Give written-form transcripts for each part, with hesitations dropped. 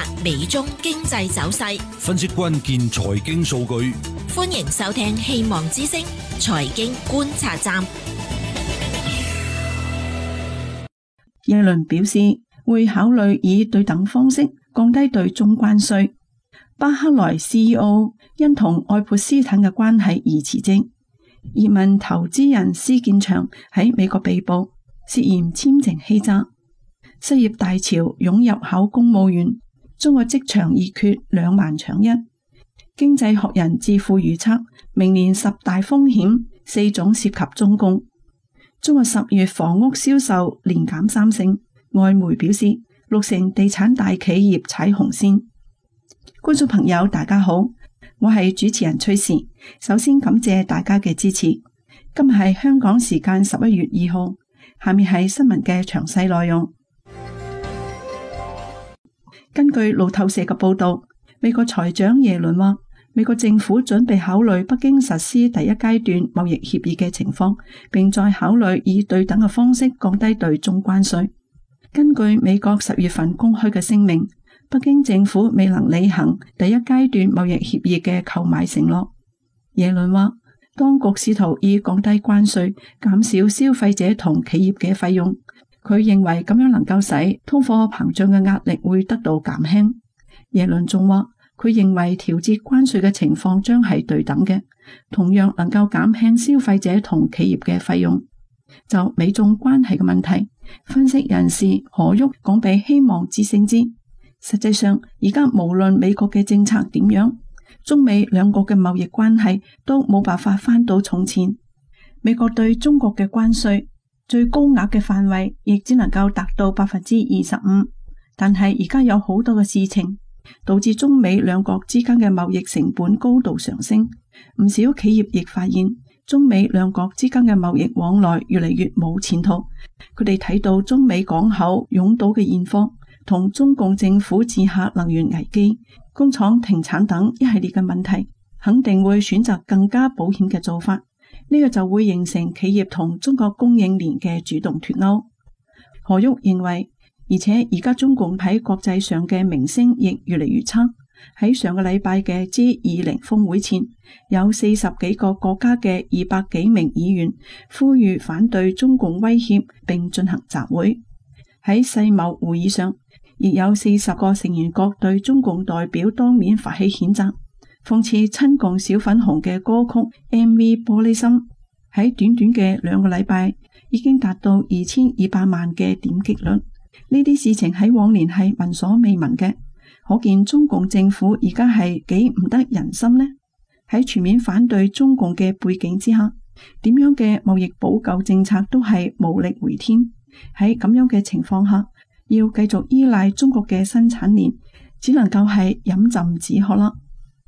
察美中經濟走勢， 分析關鍵財經數據。 歡迎收聽希望之聲財經觀察站。 耶倫表示會考慮以對等方式降低對中關稅。巴克萊 CEO 因同愛潑斯坦嘅關係而辭職。移民投資人施建祥喺美國被捕，涉嫌簽證欺詐。失業大潮湧入考公務員，中國職場已缺2萬搶1。經濟學人智庫預測明年10大風險4種涉及中共。中國10月房屋銷售連減3成，外媒表示6成地產大企業踩紅線。觀眾朋友大家好，我係主持人崔時，首先感謝大家嘅支持。今日係香港時間11月2號，下面係新聞嘅詳細內容。根據路透社嘅報道，美國財長耶倫話，美國政府準備考慮北京實施第一階段貿易協議嘅情況，並再考慮以對等嘅方式降低對中關稅。根據美國10月份公開嘅聲明，北京政府未能履行第一階段貿易協議嘅購買承諾。耶倫話，當局試圖以降低關稅，減少消費者同企業嘅費用。佢認為咁樣能夠使通貨膨脹嘅壓力會得到減輕。耶倫仲話，佢認為調節關稅嘅情況將係對等嘅，同樣能夠減輕消費者同企業嘅費用。就美中關係嘅問題，分析人士何旭講俾希望之聲知，實際上而家無論美國嘅政策點樣，中美兩國嘅貿易關係都冇辦法返到從前。美國對中國嘅關稅最高額嘅範圍亦只能夠達到 25%， 但係而家有好多嘅事情導致中美兩國之間嘅貿易成本高度上升。唔少企業亦發現中美兩國之間嘅貿易往來越嚟越冇前途。佢哋睇到中美港口擁堵嘅現況，同中共政府治下能源危機、工廠停產等一系列嘅問題，肯定會選擇更加保險嘅做法。呢個就會形成企業同中國供應鏈嘅主動脫鈎。何旭認為，而且而家中共喺國際上嘅名聲亦越嚟越差。喺上個禮拜嘅 G20 峰會前，有40幾個國家嘅200幾名議員呼籲反對中共威脅並進行集會。喺世貿會議上，亦有40個成員國對中共代表當面發起譴責。諷刺親共小粉紅嘅歌曲 MV 玻璃心喺短短嘅2個禮拜已經達到2200萬嘅點擊率。呢啲事情喺往年係聞所未聞嘅，可見中共政府而家係幾唔得人心呢？喺全面反對中共嘅背景之下，點樣嘅貿易補救政策都係無力回天。喺咁樣嘅情況下，要繼續依賴中國嘅生產鏈，只能夠係飲鴆止渴啦。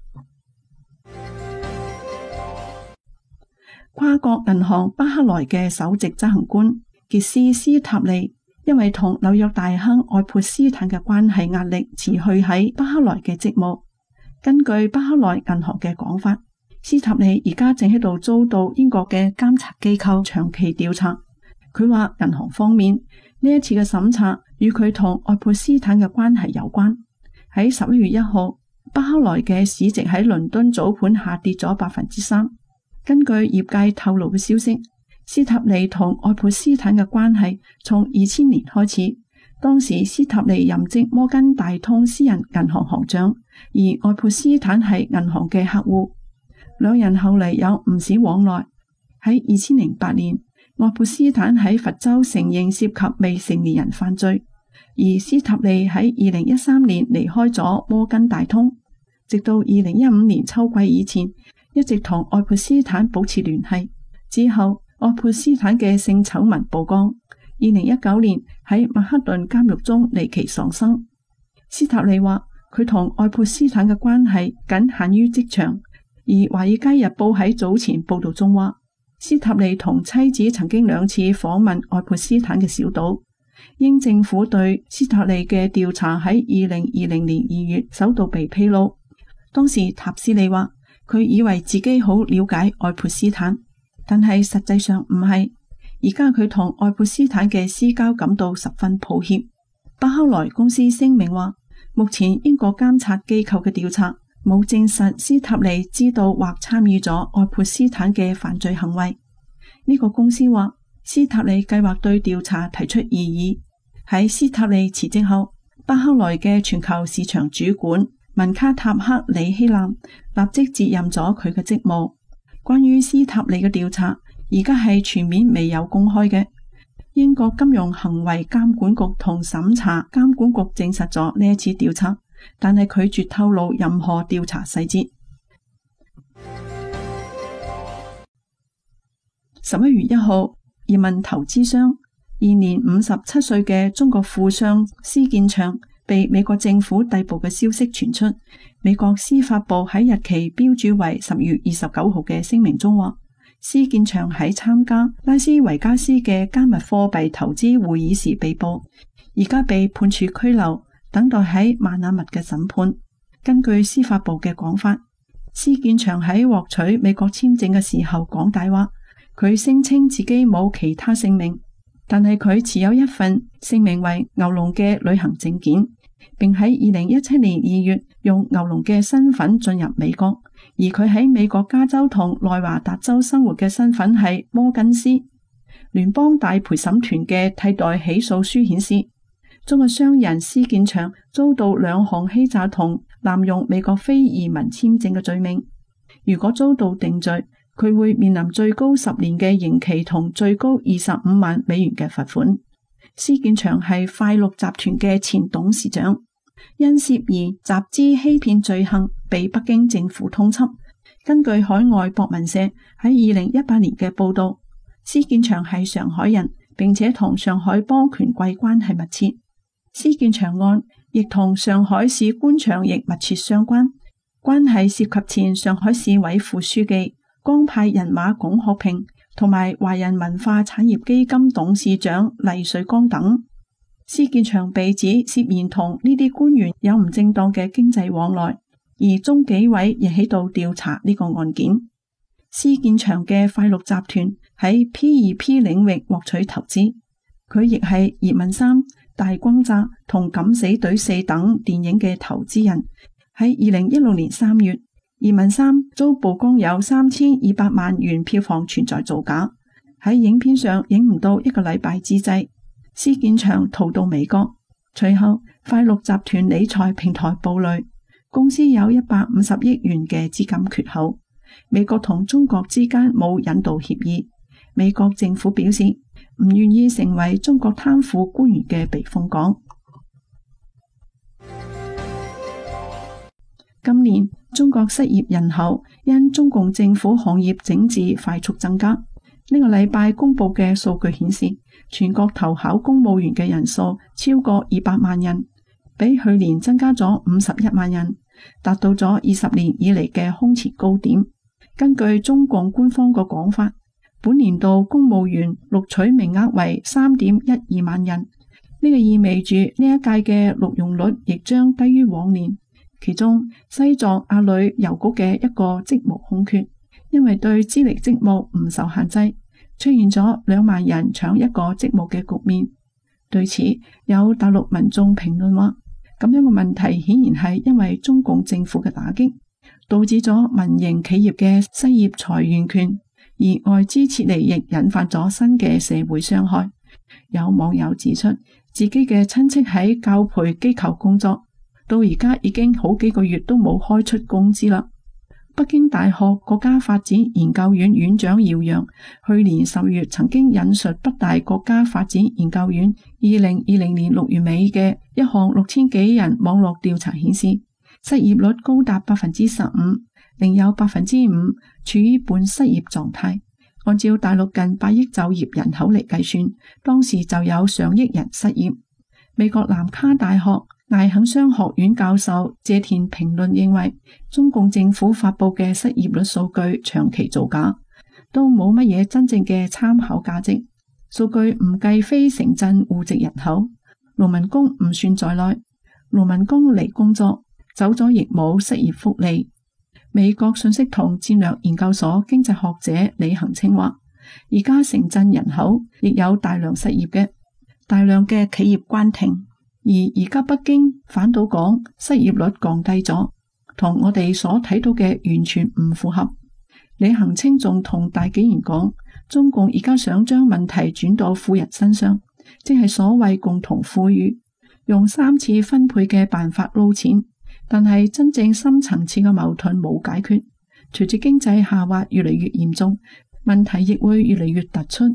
跨國銀行巴克萊嘅首席執行官傑斯斯塔利，因為同紐約大亨愛潑斯坦嘅關係壓力，辭去喺巴克萊嘅職務。根據巴克萊銀行嘅講法，斯塔利而家正喺度遭到英國嘅監察機構長期調查。佢話銀行方面呢一次嘅審查與佢同愛潑斯坦嘅關係有關。喺11月1號，巴克萊嘅市值喺倫敦早盤下跌咗 3%。根據業界透露嘅消息，斯塔利同愛潑斯坦嘅關係從2000年開始，當時斯塔利任職摩根大通私人銀行行長，而愛潑斯坦係銀行嘅客戶，兩人後嚟有唔少往來。喺2008年，愛潑斯坦喺佛州承認涉及未成年人犯罪，而斯塔利喺2013年離開咗摩根大通，直到2015年秋季以前一直同愛潑斯坦保持聯繫。之後愛潑斯坦嘅性醜聞曝光，2019年喺曼克頓監獄中離奇喪生。斯塔利話佢同愛潑斯坦嘅關係僅限於職場，而華爾街日報喺早前報道中話，斯塔利同妻子曾經2次訪問愛潑斯坦嘅小島。英政府對斯塔利嘅調查喺2020年2月首度被披露，當時塔斯利話佢以為自己好了解愛潑斯坦，但係實際上唔係。而家佢同愛潑斯坦嘅私交感到十分抱歉。巴克萊公司聲明話， 目前英國監察機構嘅調查冇證實斯塔利知道或參與咗愛潑斯坦嘅犯罪行為。呢個公司話，斯塔利計劃對調查提出異議。喺斯塔利辭職後，巴克萊嘅全球市場主管文卡塔克里希南立即接任咗佢嘅職務。關於斯塔利嘅調查，而家係全面未有公開嘅。英國金融行為監管局同審查監管局證實咗呢一次調查，但係拒絕透露任何調查細節。11月1號，移民投資商現年57歲嘅中國富商施建祥被美國政府逮捕嘅消息傳出。美國司法部喺日期標注為10月29號嘅聲明中話，施建祥喺參加拉斯維加斯嘅加密貨幣投資會議時被捕，而家被判處拘留，等待喺邁阿密嘅審判。根據司法部嘅講法，施建祥喺獲取美國簽證嘅時候講大話，佢聲稱自己冇其他姓名，但係佢持有一份姓名為牛龍嘅旅行證件，並喺2017年2月用牛龍嘅身份進入美國。而佢喺美國加州同內華達州生活嘅身份係摩根斯。聯邦大陪審團嘅替代起訴書顯示，中國商人施建祥遭到2項欺詐同濫用美國非移民簽證嘅罪名。如果遭到定罪，佢會面臨最高10年嘅刑期同最高25萬美元嘅罰款。施建祥係快鹿集團嘅前董事長，因涉嫌集資欺騙罪行被北京政府通緝。根據海外博文社喺2018年嘅報道，施建祥係上海人，並且同上海幫權貴關係密切。施建祥案亦同上海市官場亦密切相關，關係涉及前上海市委副書記江派人馬龔學平同埋華人文化產業基金董事長黎瑞剛等。施建祥被指涉嫌同呢啲官員有唔正當嘅經濟往來，而中紀委亦喺度調查呢個案件。施建祥嘅快鹿集團喺 P2P 領域獲取投資，佢亦係葉問3、大轟炸同敢死隊4等電影嘅投資人。喺2016年3月，葉問3遭曝光有3200萬元票房存在造假，喺影片上影唔到1個禮拜之際，施建祥逃到美國。隨後快鹿集團理財平台暴雷，公司有150億元嘅資金缺口。美國同中國之間冇引渡協議，美國政府表示唔願意成為中國貪腐官員嘅避風港。今年中國失業人口因中共政府行業整治快速增加。呢個禮拜公布嘅數據顯示，全國投考公務員嘅人數超過200萬人，比去年增加咗51萬人，達到咗20年以嚟嘅空前高點。根據中共官方嘅講法，本年度公務員錄取名額為3.12萬人，呢個意味住呢一屆嘅錄用率亦將低於往年。其中西藏阿里郵局嘅一個職務空缺，因為對資歷職務唔受限制，出現咗2萬人搶一個職務嘅局面。對此，有大陸民眾評論話，咁樣嘅問題顯然係因為中共政府嘅打擊，導致咗民營企業嘅失業裁員權，而外資撤離亦引發咗新嘅社會傷害。有網友指出，自己嘅親戚喺教培機構工作，到而家已經好幾個月都冇開出工資啦。北京大學國家發展研究院院長姚洋去年10月曾經引述北大國家發展研究院2020年6月尾嘅一項6000幾人網絡調查顯示，失業率高達 15%， 另有 5% 處於半失業狀態。按照大陸近8億就業人口嚟計算，當時就有上億人失業。美國南卡大學艾肯商學院教授謝田評論認為，中共政府發布嘅失業率數據長期造假，都冇乜嘢真正嘅參考價值。數據唔計非城鎮戶籍人口，農民工唔算在內。農民工嚟工作，走咗亦冇失業福利。美國信息同戰略研究所經濟學者李恒清話，而家城鎮人口亦有大量失業嘅，大量嘅企業關停。 而家北京反倒講失業率降低咗，同我哋所睇到嘅完全唔符合。李行清仲同大紀元講，中共而家想將問題轉到富人身上，即係所謂共同富裕，用3次分配嘅辦法撈錢，但係真正深層次嘅矛盾冇解決。隨住經濟下滑越嚟越嚴重，問題亦會越嚟越突出。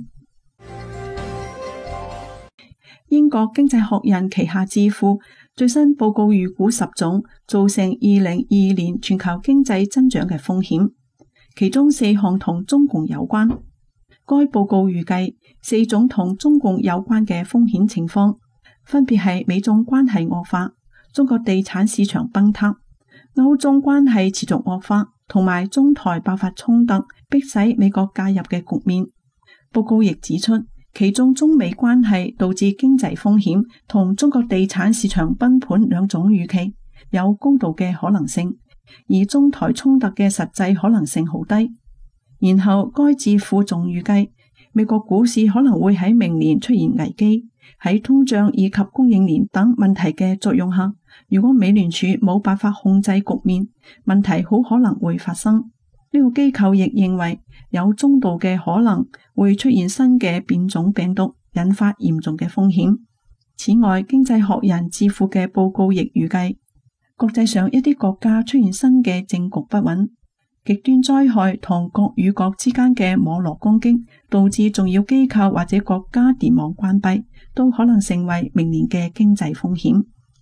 英國經濟學人旗下智庫最新報告預估10種造成2022年全球經濟增長嘅風險，其中4項同中共有關。該報告預計4種同中共有關嘅風險情況，分別係美中關係惡化、中國地產市場崩塌、歐中關係持續惡化，同埋中台爆發衝突，迫使美國介入嘅局面。報告亦指出，其中中美關係導致經濟風險同中國地產市場崩盤2種預期有高度嘅可能性，而中台衝突嘅實際可能性好低。然後該智庫仲預計美國股市可能會喺明年出現危機，喺通脹以及供應鏈等問題嘅作用下，如果美聯儲冇辦法控制局面，問題好可能會發生。呢個機構亦認為有中度嘅可能會出現新嘅變種病毒，引發嚴重嘅風險。此外，經濟學人智庫嘅報告亦預計，國際上一啲國家出現新嘅政局不穩，極端災害同國與國之間嘅網絡攻擊，導致重要機構或者國家電網關閉，都可能成為明年嘅經濟風險。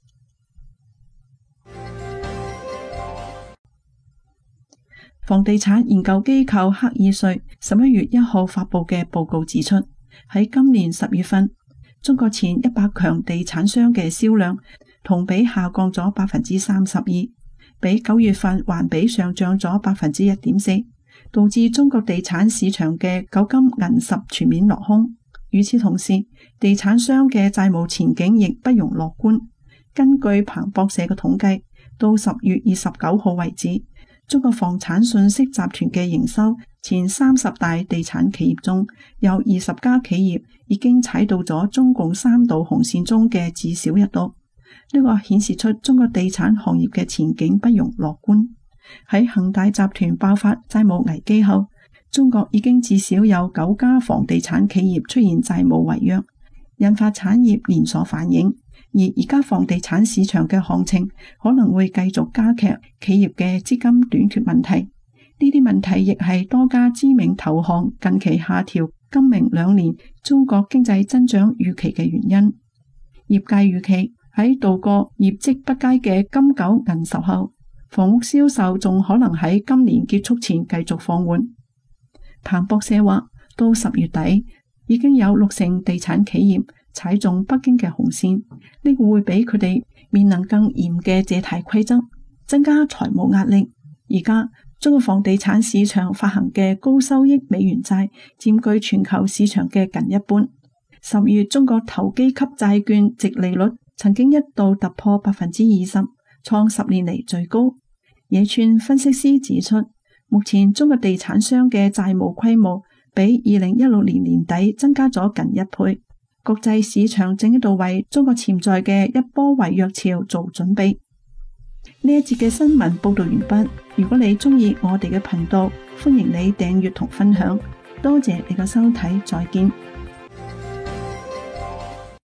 房地產研究機構赫爾瑞11月1號發布嘅報告指出，喺今年10月份，中國前100強地產商嘅銷量同比下降咗 32%， 比9月份環比上漲咗 1.4%， 導致中國地產市場嘅九金銀十全面落空。與此同時，地產商嘅債務前景亦不容樂觀。根據彭博社嘅統計，到10月29號為止，中國房產信息集團嘅營收前30大地產企業中有20家企業已經踩到咗中共3道紅線中嘅至少1道。呢個顯示出中國地產行業嘅前景不容樂觀。喺恒大集團爆發債務危機後，中國已經至少有9家房地產企業出現債務違約，引發產業連鎖反應。而家房地產市場嘅行情可能會繼續加劇企業嘅資金短缺問題，呢啲問題亦係多家知名投行近期下調今明2年中國經濟增長預期嘅原因。業界預期喺度過業績不佳嘅金九銀十後，房屋銷售仲可能喺今年結束前繼續放緩。彭博社話，到10月底已經有60%地產企業踩中北京嘅紅線，呢個會俾佢哋面臨更嚴嘅借貸規則，增加財務壓力。而家中國房地產市場發行嘅高收益美元債佔據全球市場嘅近一半。10月中國投機級債券殖利率曾經一度突破 20%， 創10年嚟最高。野村分析師指出，目前中國地產商嘅債務規模比2016年年底增加咗近1倍。國際市場正喺度為中國潛在嘅一波違約潮做準備。呢一節嘅新聞報道完畢。如果你中意我哋嘅頻道，歡迎你訂閱同分享。多謝你嘅收睇，再見。